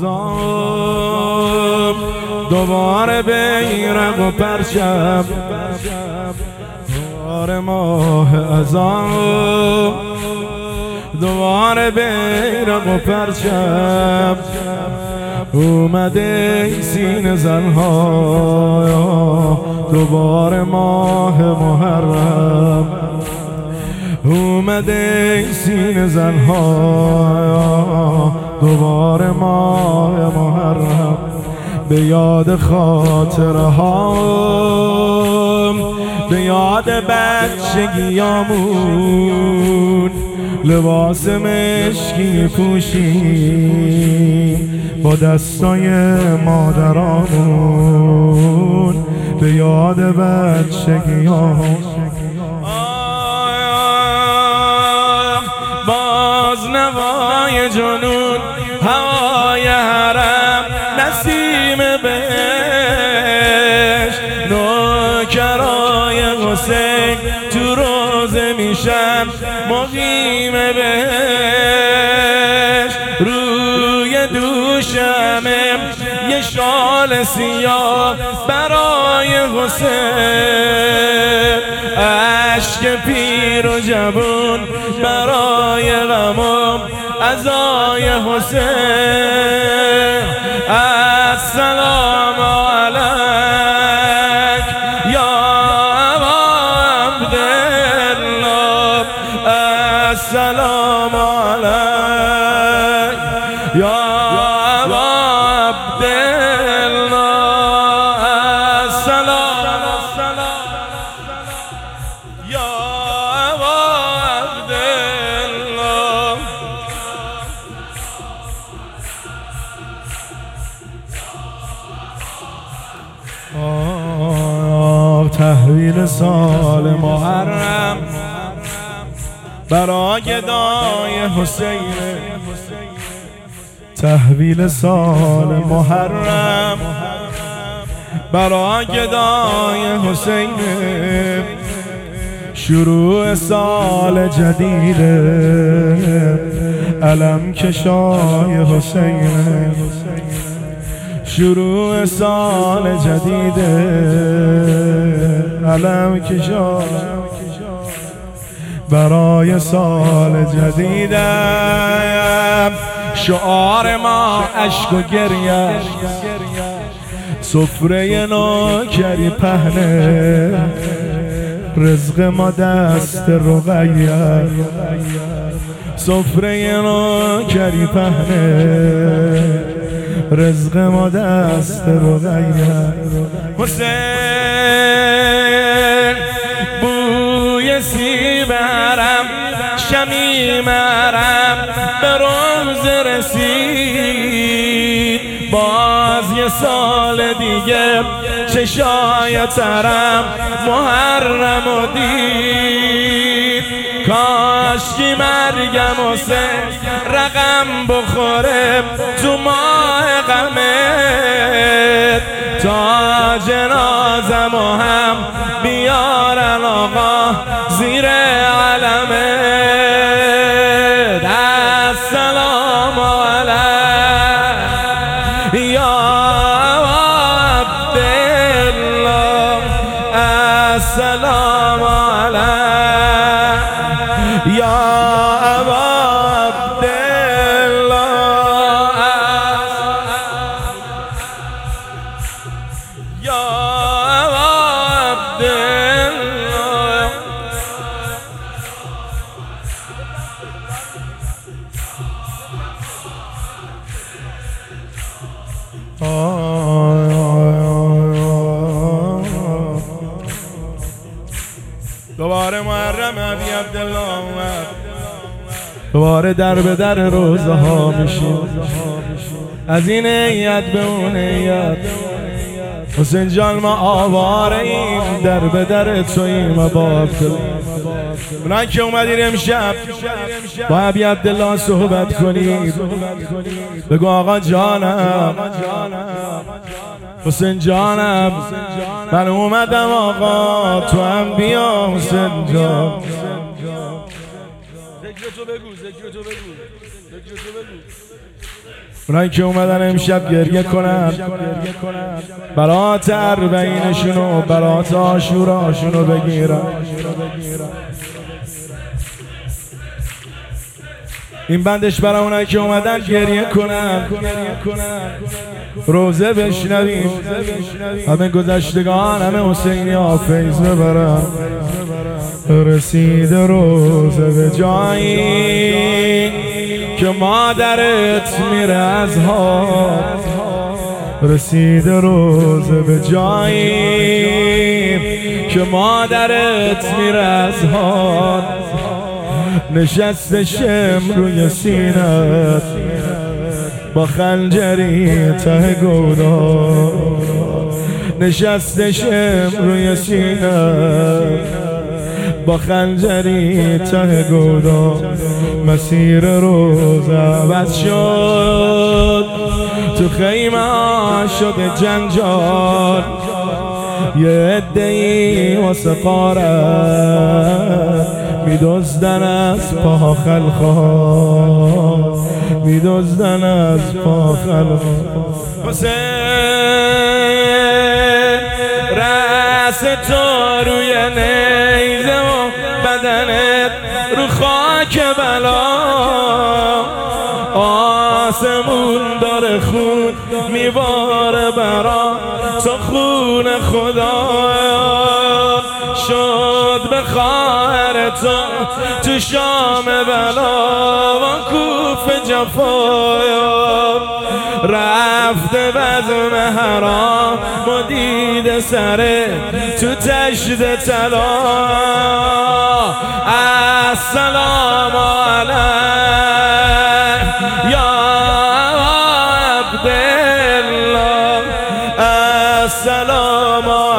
ازام دوباره بیرق و پرچم دوباره ماه ازام دوباره بیرق و پرچم اومده سینه زنها دوباره ماه محرم اومده سینه زنها دوباره ماه محرم به یاد خاطره هام به یاد بچگیامون لباس مشکی پوشیم با دستای مادرامون به یاد بچگیامون باز نوای جنون هوای حرم نسیم بهشت نوکرای حسین تو روزه میشن مقیم بهشت روی دوشمه یه شال سیاه برای حسین عشق پیر و جوون برای غمم عزای حسین السلام علیک یا ابا عبدالله السلام علیک یا ابا عبدالله السلام یا ابا عبدالله تحویل سال محرم برای گدای حسین تحویل سال محرم برای گدای حسین شروع سال جدید علم کشای حسین شروع سال جدید علم کشای برای سال جدیدم شعار ما عشق و گریه سفره نوکری پهنه رزق ما دست رقیه سفره نوکری پهنه رزق ما دست رقیه حسین بوی سیب حرم شمیم حرم به روز رسید باز یه سال دیگه چشای ترم محرم و دید کاشکی مرگم حسین رقم بخوره تو ماه غمت تا جنازم و هم بیارن آقا زیر علمت السلام علیک یا عبدالله السلام علیک یا ابا عبدالله یا ابا عبدالله دوباره محرم ابی عبدالله اومد دوباره در به در روزه ها میشیم از این هیئت به اون هیئت حسین جان ما آواره ایم در به در توییم با عبدالله اونایی که اومدین امشب با ابی عبدالله صحبت کنید بگو آقا جانم حسین جانم من اومدم آقا تو هم بیا حسین جان ذکر تو بگو ذکر تو بگو ذکر تو بگو اونایی که اومدن امشب گریه کنن برات اربعینشونو، برات عاشوراشونو بگیرن. این بندش برای اونایی که اومدن گریه کنن، روزه بشنویم، همه گذشتگان همه حسینی ها فیض ببرن. رسید روزه به جایی که مادرت میره از حال، رسید روزه به جایی که مادرت میره از حال. نشسته شم روی سینت با خنجری ته گودال، نشسته شم روی سینت با خنجری ته گودال. مسیر روز عوض شد، تو خیمه شده جنجال، یه عده‌ای واسه غارت میدزدن از پا خلقها، میدزدن از پا خلقها. حسین رأس تو روی نیزه و بدنت رو خاک بلا، آسمون داره خون میباره برا تو خون خدا. شد به خواهر تو شام بلا و کوف جفایا، رفته بزم حرام و دید سره تو تشت طلا. السلام علیک یا عبدالله، السلام